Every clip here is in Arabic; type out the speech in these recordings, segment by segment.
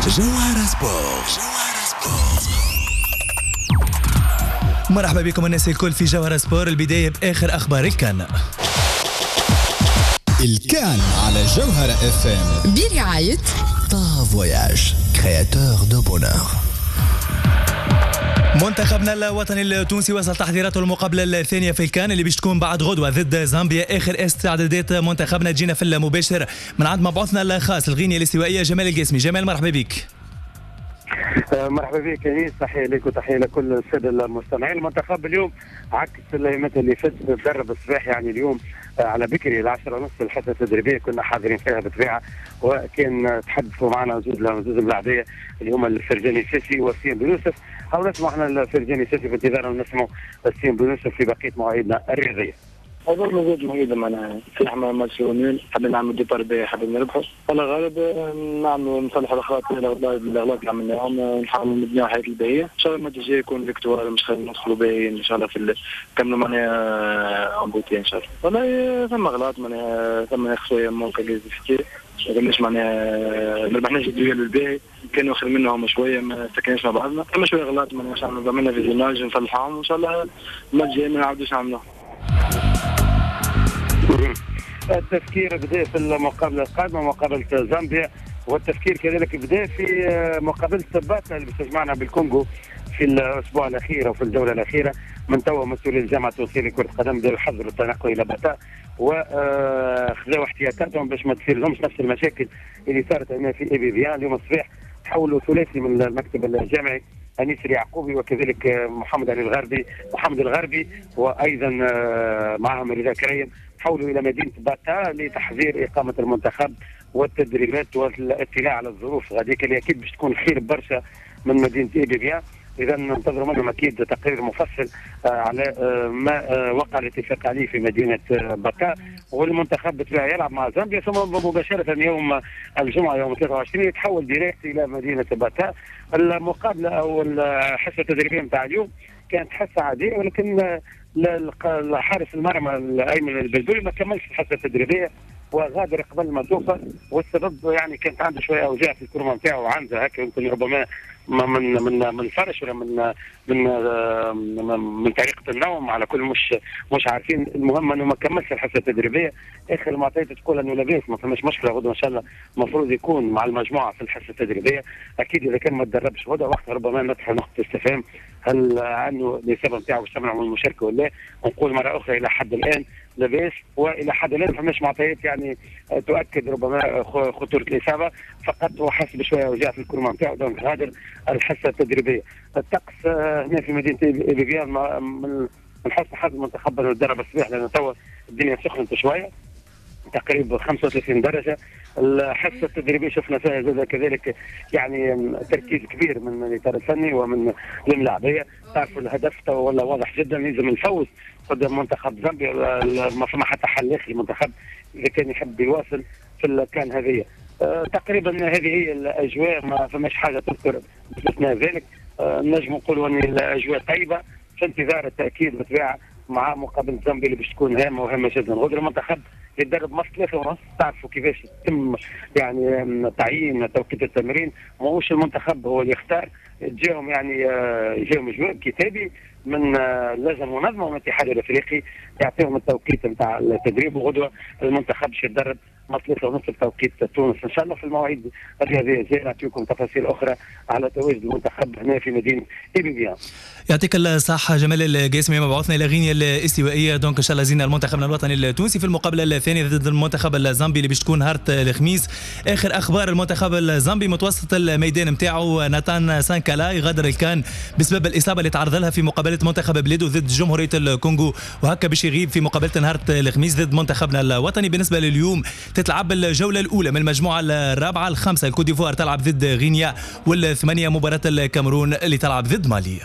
جوهرة سبورت. مرحبا بكم الناس الكل في جوهرة سبورت. البداية بآخر أخبار الكان على جوهرة اف ام برعاية طا فواياج كرياتور دو بونور. منتخبنا الوطني التونسي وصل تحضيراته المقابلة الثانية في الكان اللي باش تكون بعد غدوة ضد زامبيا. آخر استعدادات منتخبنا تجينا في المباشر من عند مبعوثنا الخاص الغينيا الاستوائية جمال القاسمي. جمال مرحبا بك. مرحبا بك انيس، تحيه لك وتحيه لكل الساده المستمعين. المنتخب اليوم عكس الايامات اللي فاتت تدرب الصباح، يعني اليوم على بكري 10:30 الحصه التدريبيه كنا حاضرين فيها بالطبيعه، وكان تحدثوا معنا زوج ملاعبيه اللي هما الفرجاني ساسي وسيم بن يوسف. او نسمع احنا الفرجاني ساسي في انتظار نسمعوا سيم بن يوسف في بقيه مواعيدنا الرياضيه. أظن وجود مهيدة معنا في حمام ماتش اليومين، حبينا نعمل ديبار باهي، حبينا نربحوا. والله غالب نعملوا نصلح الأغلاط اللي عملناهم، نحاولوا نبنيو حياة الباهية. إن شاء الله الماتش الجاي يكون فيكتوار، مش خلينا ندخلوا باهيين إن شاء الله في نكملوا معناها أمبوتي إن شاء الله. والله ثم أغلاط معناها ثم شوية ممكن جايز كتير، مش معناها ما ربحناش الدويل الباهي، كانوا آخر منهم شوية ما سكناش مع بعضنا، ثم شوية أغلاط معناها إن شاء الله عملنا فيزيوناج نصلحهم وإن شاء الله الماتش الجاي ما نعاودوش نعملوه. التفكير بدأ في المقابلة القادمة مقابلة زامبيا، والتفكير كذلك بدأ في مقابلة باتا اللي بتجمعنا بالكونغو في الأسبوع الأخير وفي الجولة الأخيرة. من توا مسؤولي الجامعة التونسية لكرة القدم بدأوا يحضروا التنقل إلى باتا وخذوا احتياطاتهم باش ما تصير لهمش نفس المشاكل اللي صارت هنا في اي بي فيان. اليوم الصباح تحولوا ثلاثي من المكتب الجامعي، أنيس يعقوبي وكذلك محمد الغربي وايضا معهم رضا كريم، حولوا الى مدينه باتا لتحضير اقامه المنتخب والتدريبات والاطلاع على الظروف غاديك اللي اكيد باش تكون خير برشا من مدينه ايبيبيا. اذا ننتظروا منهم اكيد تقرير مفصل على ما وقع الاتفاق عليه في مدينه باتا. والمنتخب بالطبيعه يلعب مع زامبيا، ثم مباشره يوم الجمعه يوم 23 يتحول ديريكت الى مدينه باتا. المقابله او الحصه التدريبيه نتاع اليوم كانت حصه عاديه، ولكن حارس المرمى الايمن البلبلي ما كملش الحصه التدريبيه وغادر قبل ما توصل، والسبب يعني كانت عنده شويه اوجاع في الكرمه نتاعو وعنده هكا يمكن ربما من فرش ولا من طريقه النوم، على كل مش عارفين. المهم انه ما كملش الحصه التدريبيه. اخر المعطيات تقول انه لاباس ما فماش مشكله، غدوه ان شاء الله المفروض يكون مع المجموعه في الحصه التدريبيه. اكيد اذا كان ما تدربش غدوه وقتها ربما نطرح نقطه استفهام هل عنه الإصابة نتاعو باش تمنع من المشاركة ولا لا. ونقول مرة أخرى إلى حد الآن لاباس، وإلى حد الآن ما فماش معطيات يعني تؤكد ربما خطورة الإصابة، فقط هو حس بشوية وجع في الكرمة نتاعو دونك غادر الحصة التدريبية. الطقس هنا في مدينة إيبيبيان من حسن حظ المنتخب انه تدرب الصباح، لأنه توا الدنيا سخنت شوية تقريبا 35 درجة. الحصة التدريبية شفنا فيها زاد كذلك يعني تركيز كبير من الإطار الفني ومن الملاعبية. تعرفوا الهدف ولا واضح جدا، لازم الفوز قدام منتخب زامبيا، ما فما حتى حل آخر المنتخب إذا كان يحب يواصل في الكان هذه. تقريبا هذه هي الأجواء، ما فماش حاجة تذكر باستثناء ذلك. نجم نقولوا أن الأجواء طيبة في انتظار التأكيد بالطبيعة مع مقابلة زامبيا اللي باش تكون هامة وهامة جدا. غدوة المنتخب يتدرب مصر 3:30. تعرفوا كيفاش يتم يعني تعيين توقيت التمرين، ماهوش المنتخب هو اللي يختار، جاهم يعني جاهم جواب كتابي من اللجنه المنظمه من الاتحاد الافريقي يعطيهم التوقيت نتاع التدريب. وغدوه المنتخب باش يتدرب مع 3:30 بتوقيت تونس ان شاء الله. في المواعيد الرياضيه جاي نعطيكم تفاصيل اخرى على تواجد المنتخب هنا في مدينه ايبيبيان. يعطيك الصحة جمال القاسمي، مبعوثنا إلى غينيا الاستوائية. دونك إن شاء الله زينا المنتخبنا الوطني التونسي في المقابلة الثانية ضد المنتخب الزامبي اللي باش تكون نهار الخميس. آخر أخبار المنتخب الزامبي متوسط الميدان نتاعو ناتان سانكالا غادر الكان بسبب الإصابة اللي تعرض لها في مقابلة منتخب بلاده ضد جمهورية الكونغو، وهكا باش يغيب في مقابلة نهار الخميس ضد منتخبنا الوطني. بالنسبة لليوم تتلعب الجولة الأولى من المجموعة الرابعة. الخامسة الكوت ديفوار تلعب ضد غينيا، والثمانية مباراة الكاميرون اللي تلعب ضد مالي.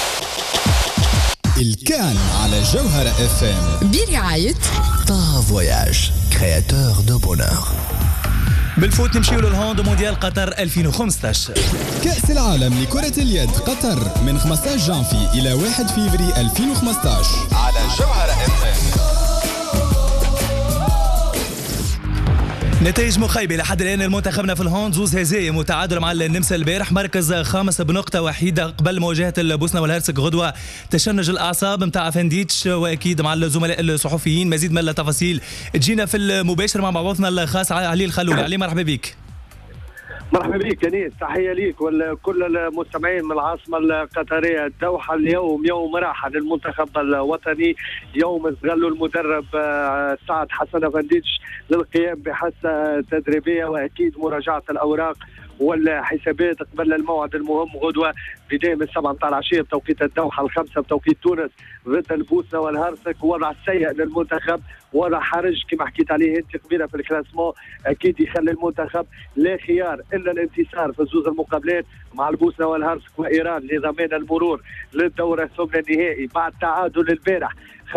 الكان على جوهرة اف ام برعاية طا فواياج كرياتور دو بونور. بالفوت نمشيو للهوند مونديال قطر 2015. كأس العالم لكرة اليد قطر من 15 جانفي إلى 1 فيفري 2015 على جوهرة اف ام. نتائج مخيبة لحد الآن المنتخبنا في الهوند، زوز هزايا متعادل مع النمسا البارح، مركز خامس بنقطة وحيدة قبل مواجهة البوسنة والهرسك غدوة. تشنج الأعصاب متاع فنديتش وأكيد مع الزملاء الصحفيين. مزيد من التفاصيل تجينا في المباشر مع بعضنا الخاص علي الخلولي. علي مرحبا بك. مرحبا بك يا تحيه ليك وكل المستمعين من العاصمه القطريه الدوحه. اليوم يوم راحه للمنتخب الوطني، يوم استغلوا المدرب سعد حسن فنديتش للقيام بحثه تدريبيه واكيد مراجعه الاوراق والحسابات قبل الموعد المهم غدوه بدايه من 7 متاع العشيه بتوقيت الدوحه، 5 بتوقيت تونس ضد البوسنه والهرسك. وضع سيء للمنتخب، وضع حرج كما حكيت عليه انت قبيله في الكلاسمون، اكيد يخلي المنتخب لا خيار الا الانتصار في الزوز المقابلات مع البوسنه والهرسك وايران لضمان المرور للدوره الثمن النهائي بعد تعادل البارح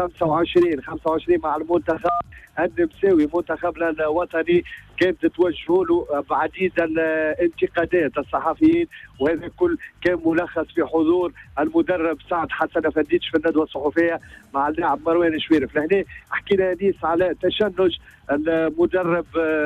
25 مع المنتخب النمساوي. منتخبنا الوطني كانت توجه له بعديد الانتقادات الصحفيين، وهذا كل كان ملخص في حضور المدرب سعد حسن فنديتش في الندوه الصحفيه مع اللاعب مروان شويرف. لهنا حكينا حديث على تشنج المدرب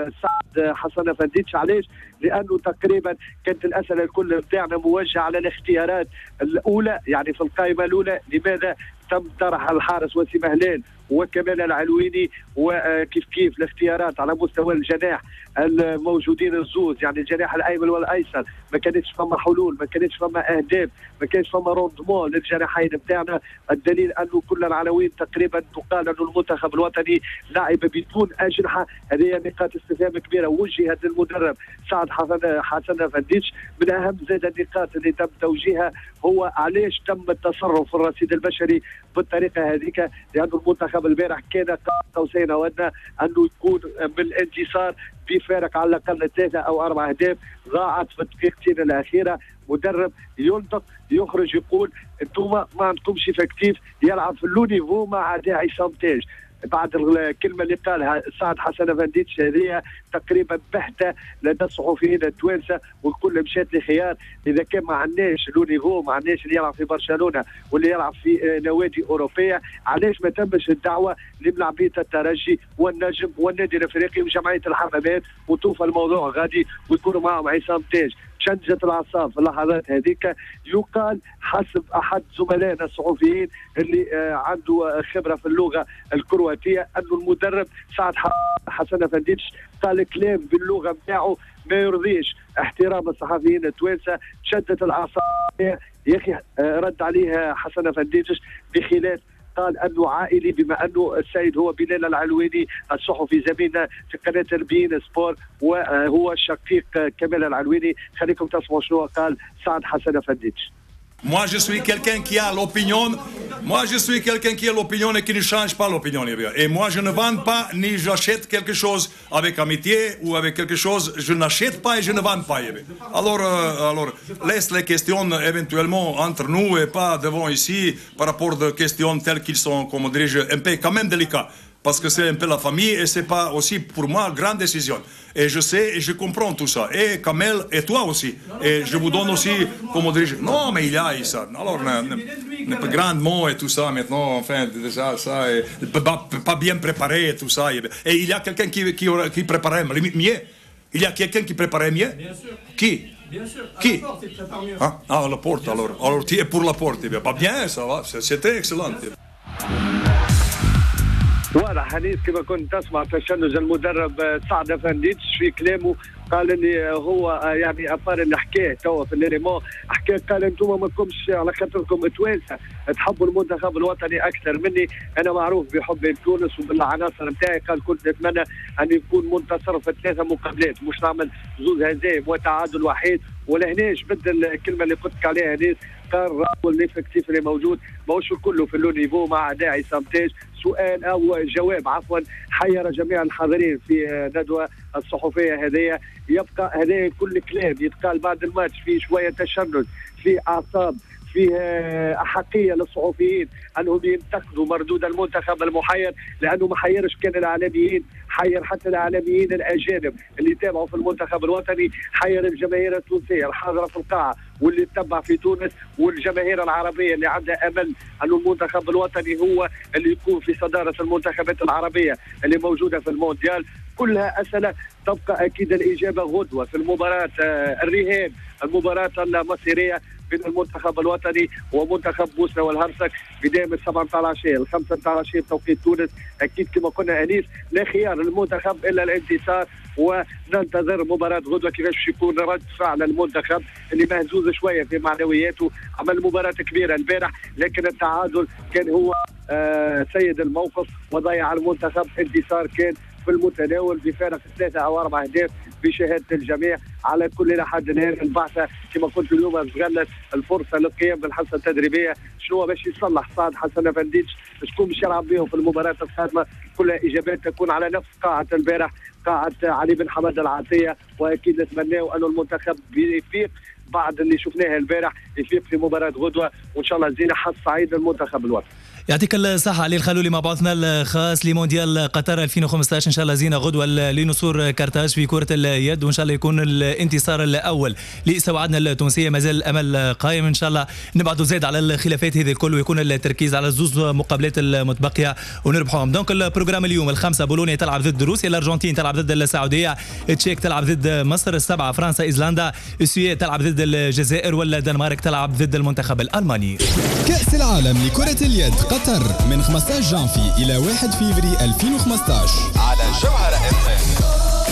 سعد حسن فنديتش. علاش؟ لانه تقريبا كانت الاسئله الكل بتاعنا موجهه على الاختيارات الاولى، يعني في القائمه الاولى لماذا تم طرح الحارس وسيم هلال وكمال العلويني، وكيف كيف الاختيارات على مستوى الجناح الموجودين الزوز، يعني الجناح الايمن والايسر ما كانتش فما حلول، ما كانتش فما اهداف، ما كانش فما روندمون للجناحين بتاعنا. الدليل انه كل العناوين تقريبا تقال انه المنتخب الوطني لعب بدون اجنحه. هذه نقاط استفهام كبيره وجهت للمدرب سعد حسن فنديتش. من اهم زاد النقاط اللي تم توجيهها هو علاش تم التصرف في الرصيد البشري بالطريقه هذيك، لانه المنتخب البارح كان قاب قوسين او ادنى انه يكون بالانتصار بفارق على الاقل 3 أو 4 أهداف ضاعت في الدقيقتين الاخيره. مدرب ينطق يخرج يقول انتم ما عندكمش افكتيف يلعب في اللو نيفو مع داعي سامتاج. بعد الكلمه اللي قالها سعد حسن فنديتش هذه تقريبا بهته لدى الصحفيين التوانسه، والكل مشات لخيار اذا كان ما عندناش لو نيفو، ما عندناش اللي يلعب في برشلونه واللي يلعب في نوادي اوروبيه، علاش ما تمش الدعوه لملاعبيه الترجي والنجم والنادي الافريقي وجمعيه الحمامات وطوف الموضوع غادي ويكونوا معهم عصام تاج. شنجت الاعصاب في اللحظات هذيك. يقال حسب احد زملائنا الصحفيين اللي عنده خبره في اللغه الكرواتيه انه المدرب سعد حسن فنديتش قال كلام باللغه نتاعو ما يرضيش احترام الصحفيين التوانسه. شدت الاعصاب يا اخي. رد عليه حسن فنديتش بخلاف، قال انه عائلي، بما انه السيد هو بلال العلويني الصحفي زميلنا في قناه البين سبور وهو شقيق كمال العلويني. خليكم تسمعوا شنو قال سعد حسن فنديتش. Moi, je suis quelqu'un qui a l'opinion. Moi, je suis quelqu'un qui a l'opinion et qui ne change pas l'opinion. Et moi, je ne vends pas ni j'achète quelque chose avec amitié ou avec quelque chose. Je n'achète pas et je ne vends pas. Alors, laisse les questions éventuellement entre nous et pas devant ici par rapport aux questions telles qu'ils sont, comme on dirait, un peu quand même délicats. Parce que c'est un peu la famille et c'est pas aussi pour moi grande décision. Et je sais et je comprends tout ça. Et Kamel et toi aussi. Et je vous donne aussi, comme on dit, non mais il y a ça. Alors, un grand mot et tout ça maintenant, enfin, déjà ça, et pas bien préparé et tout ça. Et il y a quelqu'un qui préparait mieux. Il y a quelqu'un qui préparait mieux. Bien sûr. Qui? Bien sûr. Qui? La porte, il prépare mieux. Hein? Ah, la porte alors. Alors tu es pour la porte. Pas bien, ça va. C'était excellent. واضح حديث كما كنت تسمع تشنج المدرب سعد فنديتش في كلامه. قال اللي هو يعني اثار اللي حكاه توا في الاليمون، حكى قال انتم ما كنتمش على خاطركم توانسه تحبوا المنتخب الوطني اكثر مني، انا معروف بحبي لتونس وبالعناصر نتاعي. قال كنت نتمنى ان يكون منتصر في 3 مقابلات مش نعمل زوز هزايم وتعادل وحيد. ولهناش بدل الكلمه اللي قلت لك عليها هذه، قال راهو الافكتيف اللي موجود ماهوش كله في اللو نيفو مع داعي سامتاج. سؤال او جواب عفوا حير جميع الحاضرين في الندوه الصحفيه هذه. يبقى هذا كل كلام يتقال بعد الماتش فيه شويه تشنج، فيه اعصاب، فيه احقيه للصحفيين انهم ينتقدوا مردود المنتخب المحير، لانه ما حيرش كان الاعلاميين، حير حتى الاعلاميين الاجانب اللي يتابعوا في المنتخب الوطني، حير الجماهير التونسيه الحاضره في القاعه واللي تتبع في تونس والجماهير العربيه اللي عندها امل انه المنتخب الوطني هو اللي يكون في صداره المنتخبات العربيه اللي موجوده في المونديال. كلها أسئلة تبقى أكيد الإجابة غدوة في المباراة الرهان، المباراة المصيرية بين المنتخب الوطني ومنتخب بوسنة والهرسك بداية من 17 ل 15 توقيت تونس. أكيد كما قلنا أنيس لا خيار للمنتخب إلا الانتصار، وننتظر مباراة غدوة كيفاش باش يكون رد فعل المنتخب اللي مهزوز شوية في معنوياته. عمل مباراة كبيرة البارح لكن التعادل كان هو سيد الموقف وضيع المنتخب. انتصار كان في المتناول بفارق 3 أو 4 أهداف بشهادة الجميع. على كل حد الآن البعثة كما قلت اليوم استغلت الفرصة للقيام بالحصة التدريبية. شنو باش يصلح سعد حسن أفنديتش، شكون باش يلعب بهم في المباراة القادمة، كلها إجابات تكون على نفس قاعة البارح، قاعة علي بن حمد العطية. وأكيد نتمناو أن المنتخب يفيق بعد اللي شفناه البارح، يفيق في مباراة غدوة وإن شاء الله زينة حظ سعيد للمنتخب الوطني. يعطيك الصحة علي الخلولي مع بعضنا الخاص لمونديال قطر 2015. إن شاء الله زينة غدوة لنصور كارتاج في كرة اليد، وإن شاء الله يكون الانتصار الأول لسواعدنا التونسية. ما زال الأمل قائم إن شاء الله نبعدوا زيد على الخلافات هذه الكل ويكون التركيز على الزوز مقابلات المتبقية ونربحهم. دونك البروجرام اليوم 5 بولونيا تلعب ضد روسيا، الأرجنتين تلعب ضد السعودية، تشيك تلعب ضد مصر، 7 فرنسا إيسلندا، السويد تلعب ضد الجزائر، والدنمارك تلعب ضد المنتخب الألماني. كأس العالم لكرة اليد قطر من 15 جانفي إلى 1 فيفري 2015 على جوهرة FM.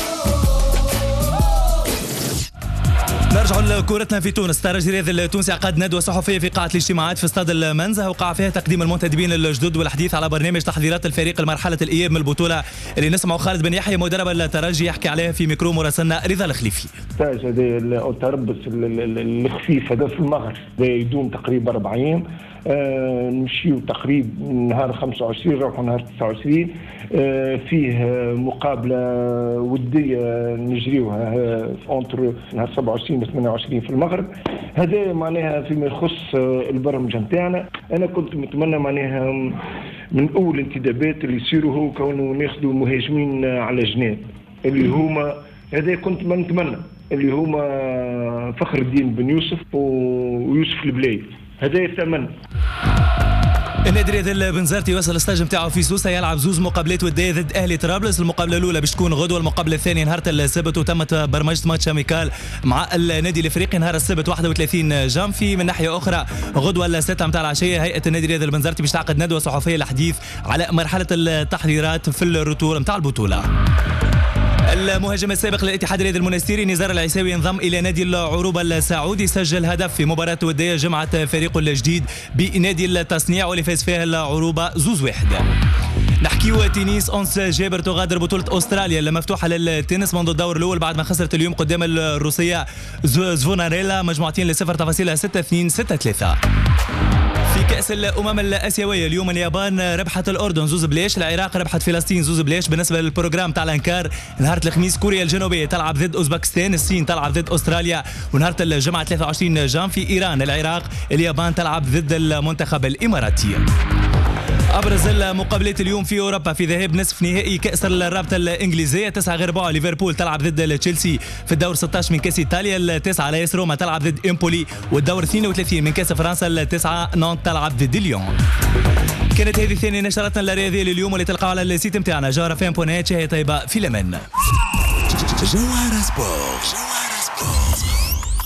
نرجع لكورتنا في تونس. الترجي الرياضي التونسي عقد ندوة صحفية في قاعة الاجتماعات في استاد المنزه، وقع فيها تقديم المنتدبين الجدد والحديث على برنامج تحضيرات الفريق لمرحلة الإياب من البطولة اللي نسمعوا خالد بن يحيى مدرب الترجي يحكي عليها في ميكرو مراسلنا رضا الخليفي. التاج هذا التربص الخفيف هذا في المغرب يدوم تقريبا 4 أيام. نمشيو تقريبا نهار 25 نروحوا نهار 29. فيه مقابله وديه نجريوها اونتر نهار 27 و 28 في المغرب. هذا معناها فيما يخص البرمجه نتاعنا. انا كنت متمنى معناها من اول انتدابات اللي يصيروا هو كونه ناخذوا مهاجمين على جناب اللي هما هذا كنت نتمنى اللي هما فخر الدين بن يوسف ويوسف البلاي. هذا يتمنى. النادي الرياضي البنزرتي وصل الستاج نتاعو في سوسه، يلعب زوز مقابلات وديه ضد اهلي طرابلس. المقابله الاولى باش تكون غدوه، المقابله الثانيه نهار السبت، وتمت برمجه ماتش اميكال مع النادي الافريقي نهار السبت 31 جانفي. من ناحيه اخرى غدوه الساعه نتاع العشيه هيئه النادي الرياضي البنزرتي باش تعقد ندوه صحفيه للحديث على مرحله التحضيرات في الرتور نتاع البطوله. المهاجم السابق للاتحاد الرياضي المنستيري نزار العيساوي انضم الى نادي العروبه السعودي، سجل هدف في مباراه وديه جمعت فريقه الجديد بنادي التصنيع واللي فاز فيها العروبه 2-1. نحكيو تنس. أونس جابر تغادر بطولة أستراليا المفتوحة للتنس منذ الدور الأول بعد ما خسرت اليوم قدام الروسية زفوناريلا مجموعتين ل0.62 6-3. في كأس الأمم الآسيوية اليوم اليابان ربحت الأردن 2-0، العراق ربحت فلسطين 2-0. بالنسبة للبروجرام تاع الأنكار نهار الخميس كوريا الجنوبية تلعب ضد أوزبكستان، الصين تلعب ضد أستراليا، ونهار الجمعة 23 جانفي إيران العراق، اليابان تلعب ضد المنتخب الإماراتي. أبرز المقابلات اليوم في أوروبا في ذهاب نصف نهائي كأس الرابطة الإنجليزية 9/4 ليفربول تلعب ضد تشيلسي، في الدور 16 من كأس إيطاليا 9 على ياس روما تلعب ضد إمبولي، والدور 32 من كأس فرنسا 9 نانت تلعب ضد ليون. كانت هذه ثاني نشرتنا الرياضية لليوم اللي تلقاها على السيت نتاعنا جوهرة FM.net. شهية طيبة في الأمان. جوهرة سبورت.